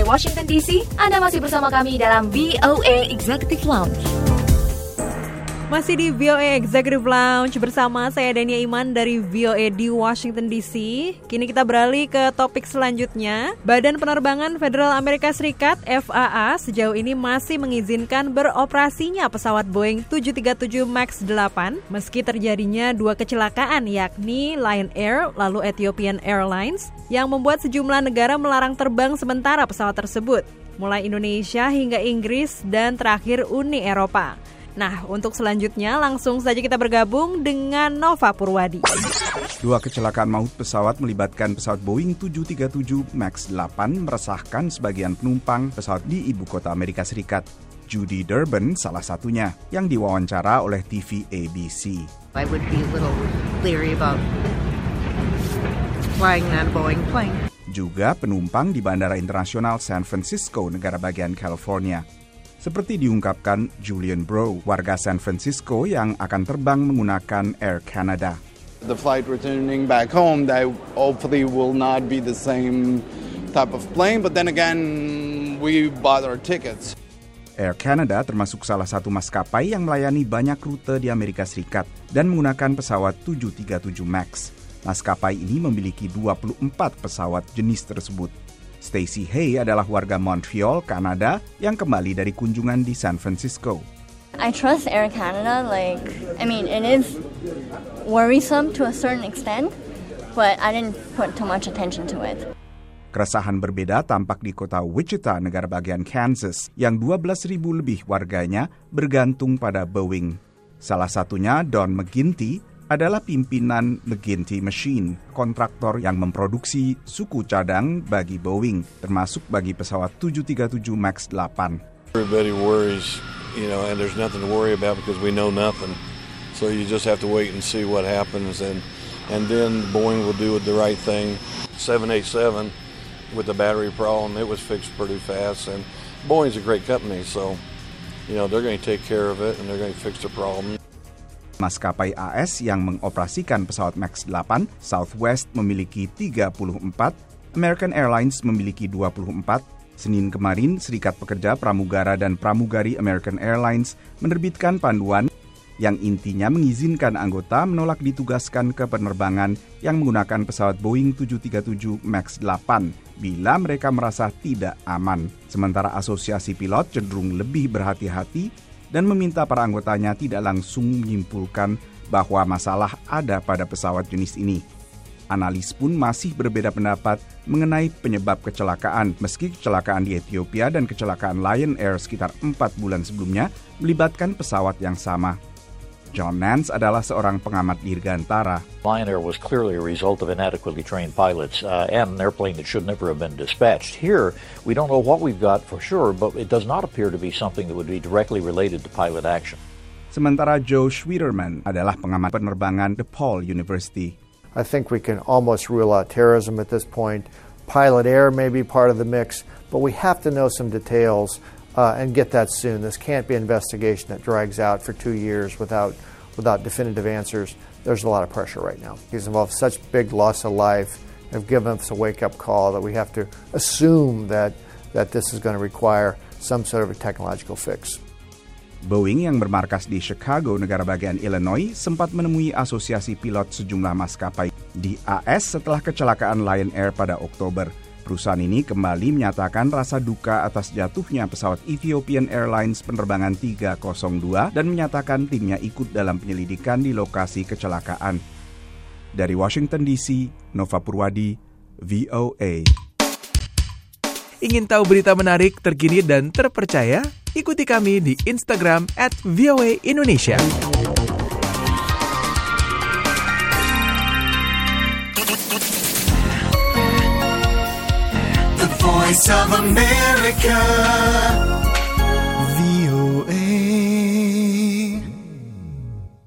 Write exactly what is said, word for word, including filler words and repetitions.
Washington D C, Anda masih bersama kami dalam V O A Executive Lounge. Masih di V O A Executive Lounge bersama saya Dania Iman dari V O A di Washington D C. Kini kita beralih ke topik selanjutnya. Badan Penerbangan Federal Amerika Serikat F A A sejauh ini masih mengizinkan beroperasinya pesawat Boeing tujuh tiga tujuh Max delapan meski terjadinya dua kecelakaan, yakni Lion Air lalu Ethiopian Airlines, yang membuat sejumlah negara melarang terbang sementara pesawat tersebut, mulai Indonesia hingga Inggris dan terakhir Uni Eropa. Nah, untuk selanjutnya langsung saja kita bergabung dengan Nova Purwadi. Dua kecelakaan maut pesawat melibatkan pesawat Boeing tujuh tiga tujuh Max delapan meresahkan sebagian penumpang pesawat di ibu kota Amerika Serikat. Judy Durban salah satunya yang diwawancara oleh T V A B C. I would be a little leery about flying that Boeing plane. Juga penumpang di Bandara Internasional San Francisco, negara bagian California. Seperti diungkapkan Julian Bro, warga San Francisco yang akan terbang menggunakan Air Canada. The flight returning back home, that hopefully will not be the same type of plane, but then again, we bought our tickets. Air Canada termasuk salah satu maskapai yang melayani banyak rute di Amerika Serikat dan menggunakan pesawat tujuh tiga tujuh Max. Maskapai ini memiliki dua puluh empat pesawat jenis tersebut. Stacy Hay adalah warga Montreal, Kanada, yang kembali dari kunjungan di San Francisco. I trust Air Canada. Like, I mean, it is worrisome to a certain extent, but I didn't put too much attention to it. Keresahan berbeda tampak di kota Wichita, negara bagian Kansas, yang dua belas ribu lebih warganya bergantung pada Boeing. Salah satunya Don McGinty adalah pimpinan McGinty Machine, kontraktor yang memproduksi suku cadang bagi Boeing, termasuk bagi pesawat tujuh tiga tujuh Max delapan. Everybody worries, you know, and there's nothing to worry about because we know nothing. So you just have to wait and see what happens, and and then Boeing will do the right thing. seven eighty-seven with the battery problem, it was fixed pretty fast, and Boeing's a great company, so you know they're going to take care of it and they're going to fix the problem. Maskapai A S yang mengoperasikan pesawat Max delapan, Southwest memiliki tiga puluh empat, American Airlines memiliki dua puluh empat. Senin kemarin, Serikat Pekerja Pramugara dan Pramugari American Airlines menerbitkan panduan yang intinya mengizinkan anggota menolak ditugaskan ke penerbangan yang menggunakan pesawat Boeing tujuh tiga tujuh Max delapan bila mereka merasa tidak aman. Sementara Asosiasi Pilot cenderung lebih berhati-hati dan meminta para anggotanya tidak langsung menyimpulkan bahwa masalah ada pada pesawat jenis ini. Analis pun masih berbeda pendapat mengenai penyebab kecelakaan, meski kecelakaan di Ethiopia dan kecelakaan Lion Air sekitar empat bulan sebelumnya melibatkan pesawat yang sama. John Nance adalah seorang pengamat dirgantara. Lion Air was clearly a result of inadequately trained pilots uh, and an airplane that should never have been dispatched. Here, we don't know what we've got for sure, but it does not appear to be something that would be directly related to pilot action. Sementara Joe Schwieterman adalah pengamat penerbangan DePaul University. I think we can almost rule out terrorism at this point. Pilot error may be part of the mix, but we have to know some details uh, and get that soon. This can't be an investigation that drags out for two years without without definitive answers. There's a lot of pressure right now. He's involved such big loss of life, have given us a wake-up call that we have to assume that that this is going to require some sort of a technological fix. Boeing yang bermarkas di Chicago, negara bagian Illinois, sempat menemui asosiasi pilot sejumlah maskapai di A S setelah kecelakaan Lion Air pada Oktober. Perusahaan ini kembali menyatakan rasa duka atas jatuhnya pesawat Ethiopian Airlines penerbangan tiga nol dua dan menyatakan timnya ikut dalam penyelidikan di lokasi kecelakaan. Dari Washington D C, Nova Purwadi, V O A. Ingin tahu berita menarik, terkini dan terpercaya? Ikuti kami di Instagram at V O A Indonesia. The Voice of America.